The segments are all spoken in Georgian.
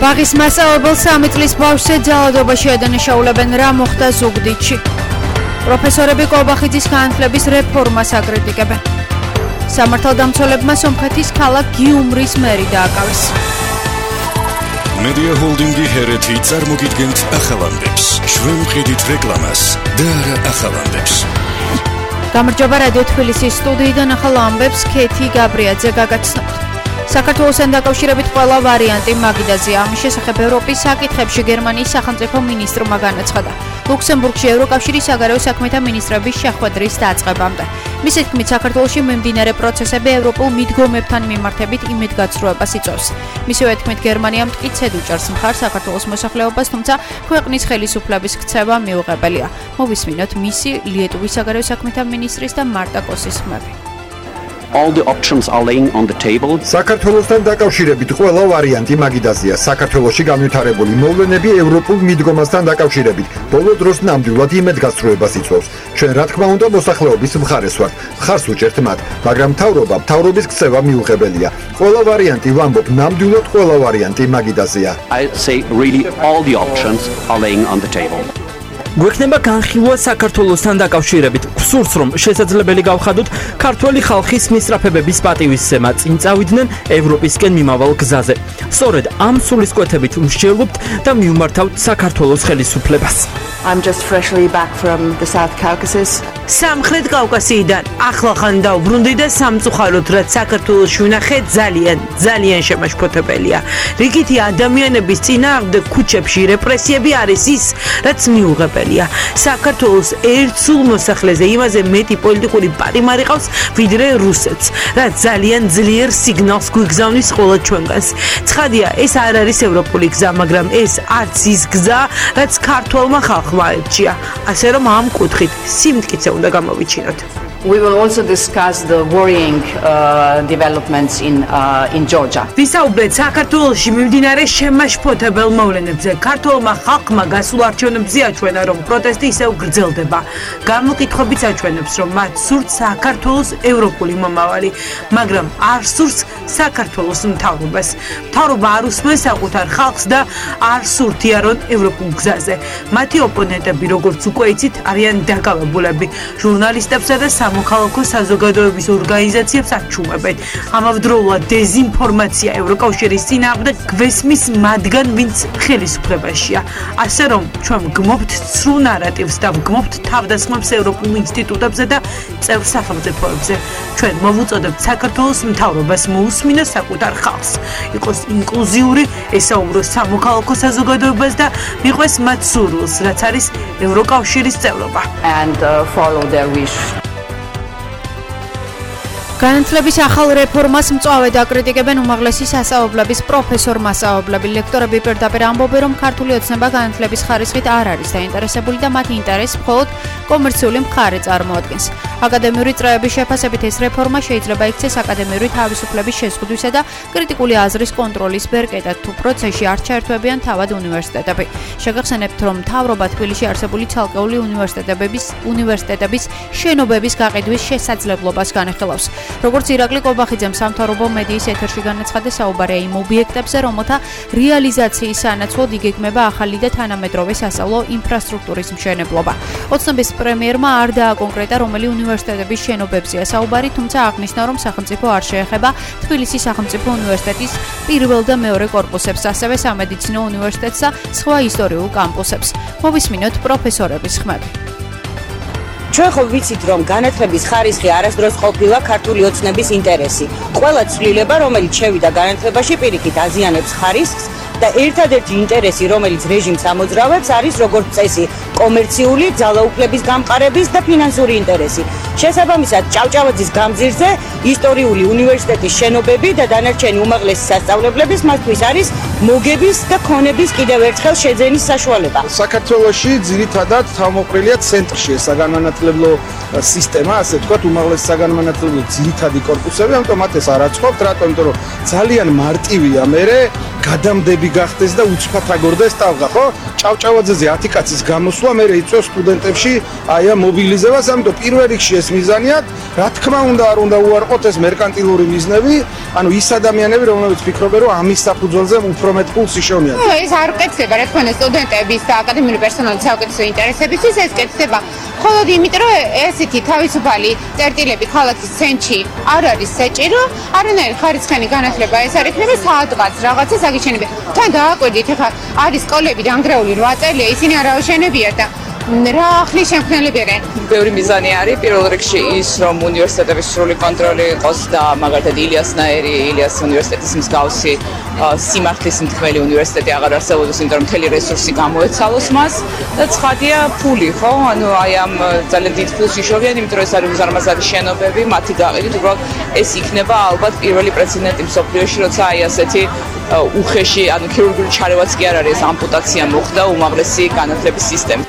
ბაღის მასწავლებელს 3 წლის ბავშვზე ძალადობაში ადანაშაულებენ, რა მოხდა ზუგდიდში. პროფესორები კობახიძის განათლების რეფორმას აკრიტიკებენ. სამართალდამცველებმა სომხეთის ქალაქ გიუმრის მერი დააკავეს. Media Holding-ი ჰერეთი წარმოგიდგენთ ახალანდებს. ჩვენ ვყიდით რეკლამას და არა ახალანდებს. გამარჯობა რადიო თბილისის სტუდიიდან ახალ ამბებს ქეთი გაბრიაძე გაგაცნობთ. საქართველოსთან დაკავშირებით ყველა ვარიანტი მაგიდაზეა. ამის შესახებ ევროპის საკითხებში გერმანიის სახელმწიფო მინისტრმა განაცხადა. ლუქსემბურგში ევროკავშირის საგარეო საქმეთა მინისტრების შეხვედრის დაწყებამდე. მისი თქმით, საქართველოში მიმდინარე პროცესები ევროპულ მიდგომებთან მიმართებით იმედგაცრუებას იწვევს. მისივე თქმით, გერმანია მტკიცედ უჭერს მხარს საქართველოს მოსახლეობას, თუმცა ქვეყნის ხელისუფლების ქცევა მიუღებელია. მოვისმინოთ მისი ლიეტუვის საგარეო საქმეთა მინისტრის და მარტა კოსის ხმები. All the options are laying on the table. საქართველოსთან დაკავშირებით ყველა ვარიანტი მაგიდაზეა. საქართველოში განვითარებული მოვლენები ევროპულ მიდგომასთან დაკავშირებით ბოლო დროს ნამდვილად იმედგაცრუებას იწვევს. ჩვენ რა თქმა უნდა მოსახლეობის მხარეს ვართ. მხარს უჭერთ მათ, მაგრამ მთავრობის ქცევა მიუღებელია. ყველა ვარიანტი ვამბობ, ნამდვილად ყველა ვარიანტი მაგიდაზეა. I say really all the options are laying on the table. გვექნება განხილვა საქართველოსთან დაკავშირებით. გსურს რომ შესაძლებელი გავხადოთ ქართველი ხალხის მისწრაფებების პატივისცემა წინ წავიდნენ ევროპისკენ მიმავალ გზაზე. სწორედ ამ სულისკვეთებით მსჯელობთ და მივმართავთ საქართველოს ხელისუფლებას. I'm just freshly back from the South Caucasus. სამხრეთ კავკასიიდან ახლახან დავბრუნდი და სამწუხაროდ რაც საქართველოში ვნახე ძალიან შემაშფოთებელია. რიგითი ადამიანების წინააღმდეგ ქუჩებში რეპრესიები არის ის, რაც მიუღებელია. საქართველოს ერთ სულ მოსახლეზე იმაზე მეტი პოლიტიკური პატიმარი ყავს, ვიდრე რუსეთს, რაც ძალიან ძლიერ სიგნალს გვიგზავნის ყველა ჩვენგანს. ცხადია, ეს არ არის ევროპული გზა, მაგრამ ეს არც ის გზა, რაც ქართველმა ხალხმა ერჩია. ასე რომ ამ კუთხით სიმტკიცე უნდა გამოვიჩინოთ. We will also discuss the worrying developments in Georgia. ვისაუბრეთ საქართველოში მიმდინარე შემაშფოთებელ მოვლენებზე. ქართველმა ხალხმა გასულ არჩევნებზე აჩვენა, რომ პროტესტი ისევ გრძელდება. გამოკითხვებიც აჩვენებს, რომ მათ სურთ საქართველოს ევროპული მომავალი, მაგრამ არ სურთ საქართველოს მთავრობას. მთავრობა არ უსმენს საკუთარ ხალხს და არ სურთიარონ ევროპულ გზაზე. მათი ოპონენტები, როგორც უკვე იცით, არიან დაკავებულები ჟურნალისტებსა და მოქალაქო საზოგადოების ორგანიზაციებს აჩუმებენ. ამავდროულად დეზინფორმაცია ევროკავშირის წინააღმდეგ გვესმის მათგან, ვინც ხელისუფლებაშია. ასე რომ ჩვენ ვგმობთ ცრუ ნარატივს და ვგმობთ თავდასხმებს ევროპულ ინსტიტუტებზე და წევრ სახელმწიფოებზე. ჩვენ მოვუწოდებთ საქართველოს მთავრობას მოусმინოს საკუთარ ხალხს, იყოს ინკლუზიური, ესაუბროს სამოქალაქო საზოგადოებას და მიყვეს მათ სურვილს, რაც არის ევროკავშირის წევრობა. And follow their wish. განათლების ახალ რეფორმას მწვავედ აკრიტიკებენ უმაღლესი სასწავლებლების პროფესორ-მასწავლებლები. ლექტორები პირდაპირ ამბობენ, რომ ქართული ოცნება განათლების ხარისხით არ არის დაინტერესებული და მათი ინტერესი მხოლოდ კომერციული მხარე წარმოადგენს. აკადემიური წრეების შეფასებით ეს რეფორმა შეიძლება იქცეს აკადემიური თავისუფლების შეზღუდვისა და კრიტიკული აზრის კონტროლის ბერკეტად, თუ პროცესში არ ჩაერთვებიან თავად უნივერსიტეტები. შეგახსენებთ, რომ მთავრობა თბილისში არსებული ცალკეული უნივერსიტეტების შენობების გაყიდვის შესაძლებლობას განეხილავს. როგორც ირაკლი კობახიძემ სამთავრობო მედიის ეთერში განაცხადა, საუბარია იმ ობიექტებზე, რომელთა რეალიზაციის სანაცვლოდ იგეგმება ახალი და თანამედროვე სასწავლო ინფრასტრუქტურის მშენებლობა. ოცნების პრემიერმა არ დააკონკრეტა, რომელი უნივერსიტეტების შენობებზეა საუბარი, თუმცა აღნიშნა, რომ სახელმწიფო არ შეეხება თბილისის სახელმწიფო უნივერსიტეტის პირველ და მეორე კორპუსებს, ასევე სამედიცინო უნივერსიტეტს და სხვა ისტორიულ კამპუსებს. მოვისმინოთ პროფესორების ხმები. ჩვენ ხო ვიცით, რომ განათლების ხარისხი არასდროს ყოფილა ქართული ოცნების ინტერესი. ყველა ცვლილება, რომელიც შევიდა განათლებაში, პირიქით აზიანებს ხარისხს და ერთადერთი ინტერესი, რომელიც რეჟიმს ამოძრავებს, არის როგორც წესი კომერციული, ძალაუფლების გამყარების და ფინანსური ინტერესი. შესაბამისად, ჭავჭავაძის გამზირზე ისტორიული უნივერსიტეტის შენობები და დანარჩენი უმაღლესი სასწავლებლების მათთვის არის მოგების და ქონების კიდევ ერთხელ შეძენის საშუალება. საქართველოში ძირითადად თავმოყრილია ცენტრში საგანმანათლებლო სისტემა, ასე ვთქვათ, უმაღლესი საგანმანათლებლო ძირითადი კორპუსები, ამიტომ მათ ეს არ აწყობთ, რატომ? იმიტომ რომ ძალიან მარტივია მერე გადამდები გახდეს და უცბად აგორდეს ტალღა, ხო? ჭავჭავაძეზე 10 კაცის გამოსვლა მე რეიწვევს სტუდენტებში აი ამ მობილიზებას, ამიტომ პირველ რიგში ეს მიზანია, რა თქმა უნდა არ უნდა უარყოთ ეს მერკანტილური მიზნები, ანუ ის ადამიანები, რომლებიც ფიქრობენ, რომ ამის საფუძველზე უფრო მეტ ფულს იშოვნიან. ეს არ კეთდება, რა თქმა უნდა, სტუდენტების და აკადემიური პერსონალის საუკეთესო ინტერესებისთვის ეს კეთდება. მხოლოდ იმიტომ, რომ ესეთი თავისუფალი წერტილები ქალაქის ცენტრში არ არის საჭირო, არანაირი ხარისხიანი განათლება ეს არ იქნება საათღაც რაღაცას აგიჩენებია. თან დააკვირდით, ახლა არის სკოლები დანგრეული 8 წელია, ისინი არ აუშენებიათ და რა ახლის შემქმნელები არიან? ბევრი მიზანი არის. პირველ რიგში ის, რომ უნივერსიტეტების სრული კონტროლი იყოს და მაგალითად ილიასნაირი, ილიას უნივერსიტეტის მსგავსი სიმართლის მთქმელი უნივერსიტეტი აღარ არსებობდეს, იმიტომ რომ მთელი რესურსი გამოეცალოს მას და ცხადია ფული, ხო? ანუ აი ამ ძალიან დიდ ფულს იშოვიან, იმიტომ რომ ეს არის უზარმაზარი შენობები, მათი გაყიდვით უბრალოდ ეს იქნება ალბათ პირველი პრეცედენტი მსოფლიოში, როცა აი ასეთი უხეში, ანუ ქირურგიული ჩარევაც კი არ არის, ამპუტაცია მოხდა უმაღლესი განათლების სისტემაში.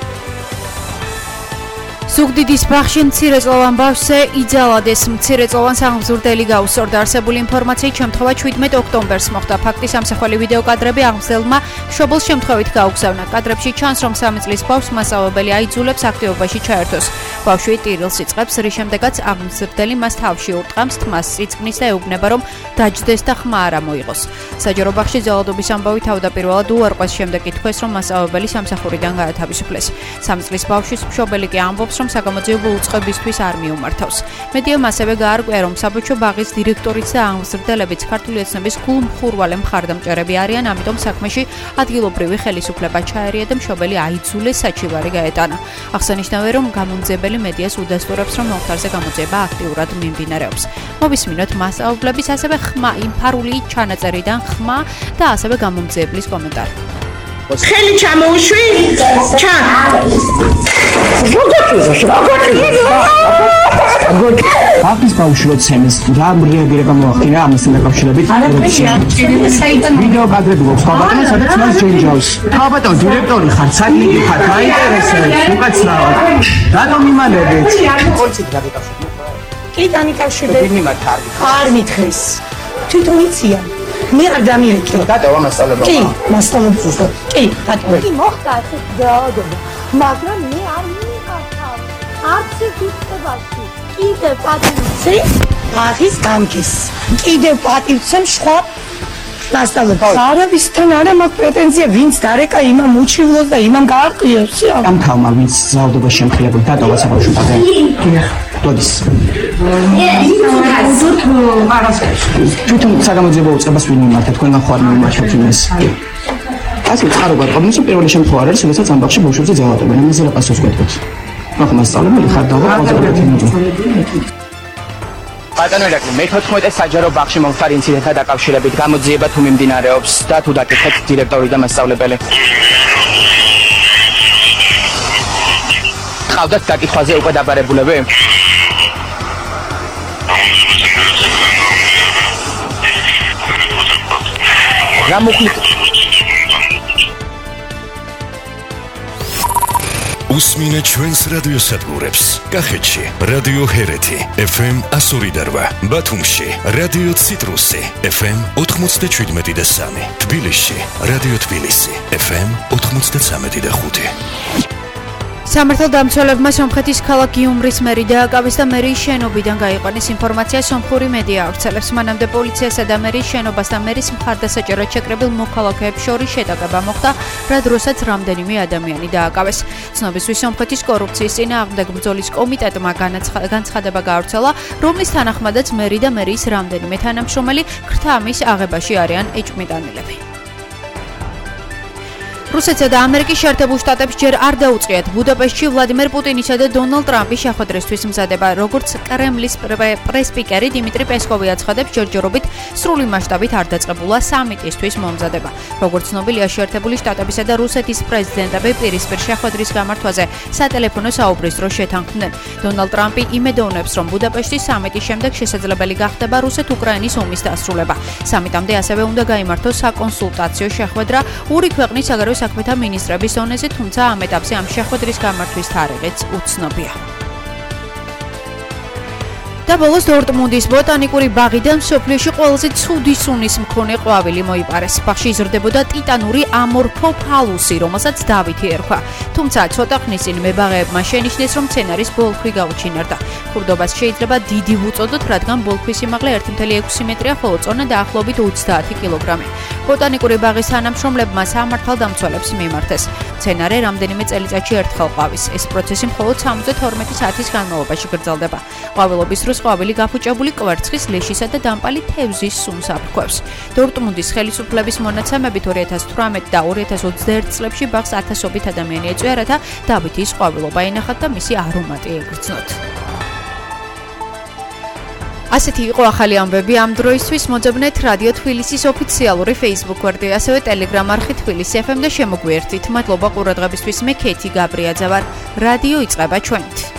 ზუგდიდის ბაღში მცირეწლოვან ბავშვზე იძალადეს მცირეწლოვან აღმზრდელი გაუსწორდა. არსებული ინფორმაციით შემთხვევა 17 ოქტომბერს მოხდა. ფაქტის ამსახველი ვიდეო კადრები აღმზრდელმა მშობელს შემთხვევით გაუგზავნა. კადრებში ჩანს, რომ 3 წლის ბავშვს მასწავლებელი აიძულებს აქტივობაში ჩაერთოს. ბავშვი ტირილს იწყებს, რის შემდეგაც აღმზრდელი მას თავში ურტყამს, თმას წიწკნის და ეუბნება, რომ დაჯდეს და ხმა არ მოიღოს. საჯარო ბაღში ძალადობის ამბავი თავდაპირველად უარყვეს, შემდეგ ითქვეს, რომ მასწავლებელი სამსახურიდან გაათავისუფლეს. 3 წლის ბავშვის მშობელი კი ამბობს, რომ საგამოძიებო უწყებისთვის არ მიუმართავს. მედიამ ასევე გაარკვია, რომ საბავშვო ბაღის დირექტორიც და აღმზრდელებიც ქართული ოცნების გულმხურვალე მხარდამჭერები არიან, ამიტომ საქმეში ადგილობრივი ხელისუფლება ჩაერია და მშობელი აიძულეს საჩივარი გაეტანა. აღსანიშნავია, რომ გამომძიებელი მედიას უდასტურებს, რომ მომხდარზე გამოძიება აქტიურად მიმდინარეობს. მოვისმინოთ მასწავლებლების ასევე ხმა იმფარული ჩანაწერიდან ხმა და ასევე გამომძიებლის კომენტარი. ხელი ჩამოუშვი? ჩან. აფის ბავშვი ცემეს რა რეაგირება მოახდინა ამასთან დაკავშირებით? ვიდეო კადრები გვაქვს ბატონო, სადაც მას ჯენჯავს. ბატონო, დირექტორი ხარ, საქმეში ხარ, გაინტერესებს, უკაცრავად. რატომ იმალებით? პოლიცით გადაკავშირდა. კი, დანიკავშირდა. არ მითხეს. თვითონ იციან. მე არ დამირეკე. დატოვა მასწავლებელი. კი, მასწავლებელი. კი, დატოვა. კი, მოხდა ეს დაავადება, მაგრამ მე არ მივიღავ. არც ფიქრებაში. კიდე პატივცე აღის გამგის. კიდე პატივცემ სხვა მასწავლებლებს. არავისთან არა მაქვს პრეტენზია, ვინც დარეკა იმამ უჩივლოს და იმამ გაარკვიოს. ამ თავმა ვინც ძალადობაში შემხილებულ დატოვა საბავშვო ბაღი. დოდის. თვითონ საგამოძიებო უწყებას ვინ მიმართა, თქვენგან ხო არ მიმართავთ იმას? ასე წყარო გაყვანოს, პირველი შემთხვევა არის, როდესაც ამ ბაღში ბავშვებზე ძალადობენ, ამაზე რა პასუხს გეტყვით? ახლა მასწავლებელი ხარ და ბატონო ირაკლი, მე-14 საჯარო ბაღში მომხდარ ინციდენტთან დაკავშირებით გამოძიება თუ მიმდინარეობს და თუ დაკითხეთ დირექტორი და მასწავლებელი. ყავდათ დაკითხვაზე უკვე დაბარებულები? რა მოხდა? უსმინე ჩვენს რადიოსადგურებს. კახეთში რადიო ჰერეთი FM 102.8, ბათუმში რადიო ციტრუსი FM 97.3, თბილისში რადიო თბილისი FM 93.5. სამართალდამცველებმა სომხეთის ქალაქ გიუმრის მერი დააკავეს და მერის შენობიდან გაიყვანეს ინფორმაცია სომხური მედია ავრცელებს. მანამდე პოლიციასა და მერის შენობას და მერის მხარდასაჭერად შეკრებილ მოქალაქეებს შორის შეტაკება მოხდა, რა დროსაც რამდენიმე ადამიანი დააკავეს. ცნობისთვის სომხეთის კორუფციის წინააღმდეგ ბრძოლის კომიტეტმა განცხადება გაავრცელა, რომლის თანახმადაც მერი და მერის რამდენიმე თანამშრომელი ქრთამის აღებაში არიან ეჭვმიტანილები. რუსეთსა და ამერიკის შეერთებულ შტატებს ჯერ არ დაუწყიათ ბუდაპეშტში ვლადიმერ პუტინისა და დონალდ ტრამპის შეხვედრისთვის მზადება. როგორც კრემლის პრესპიკერი დიმიტრი პესკოვი აცხადებს, ჯერჯერობით სრული მასშტაბით არ დაწყებულა სამიტისთვის მომზადება. როგორც ცნობილია, შეერთებული შტატებისა და რუსეთის პრეზიდენტები პირისპირ შეხვედრის გამართვაზე სატელეფონო საუბრის დროს შეთანხმდნენ. დონალდ ტრამპი იმედოვნებს, რომ ბუდაპეშტის სამიტის შემდეგ შესაძლებელი გახდება რუსეთ-უკრაინის ომის დასრულება. სამიტამდე ასევე უნდა გაიმართოს საკონსულტაციო შეხვედრა ორი ქვეყნის საგარეო საქმეთა მინისტრების დონეზე, თუმცა ამ ეტაპზე ამ შეხვედრის გამართვის თარიღიც უცნობია. და ბოლოს დორტმუნდის ბოტანიკური ბაღიდან მსოფლიოში ყველაზე ცუდი სუნის მქონე ყვავილი მოიპარეს. ბაღში იზრდებოდა ტიტანური ამორფოფალუსი, რომელსაც დავითი ერქვა. თუმცა ცოტა ხნის წინ მებაღეებმა შენიშნეს, რომ მცენარის ბოლქვი გაუჩინარდა. ხურდობას შეიძლება დიდი ვუწოდოთ, რადგან ბოლქვის სიმაღლე 1.6 მეტრია, ხოლო წონა დაახლოებით 30 კილოგრამი. ბოტანიკური ბაღის თანამშრომლებმა სამართალდამცველებს მიმართეს. მცენარე რამდენიმე წელიწადში ერთხელ ყვავის. ეს პროცესი მხოლოდ 72 საათის განმავლობაში გრძელდება. ყვავილობის დროს ყვავილი გაფუჭებული კვერცხის, ლეშისა და დამპალი თევზის სუნს აფრქვევს. დორტმუნდის ხელისუფლების მონაცემებით 2018 და 2021 წლებში ბაღს ათასობით ადამიანი ეწვია, რათა დავითის ყვავილობა ენახათ და მისი არომატი ეგრძნოთ. ასეთი იყო ახალი ამბები ამ დროისთვის. მოძებნეთ რადიო თბილისის ოფიციალური Facebook გვერდი, ასევე Telegram არხი თბილისი FM და შემოგვიერთდით. მადლობა ყურადღებისთვის. მე ქეთი გაბრიაძე ვარ. რადიო იწყება ჩვენით.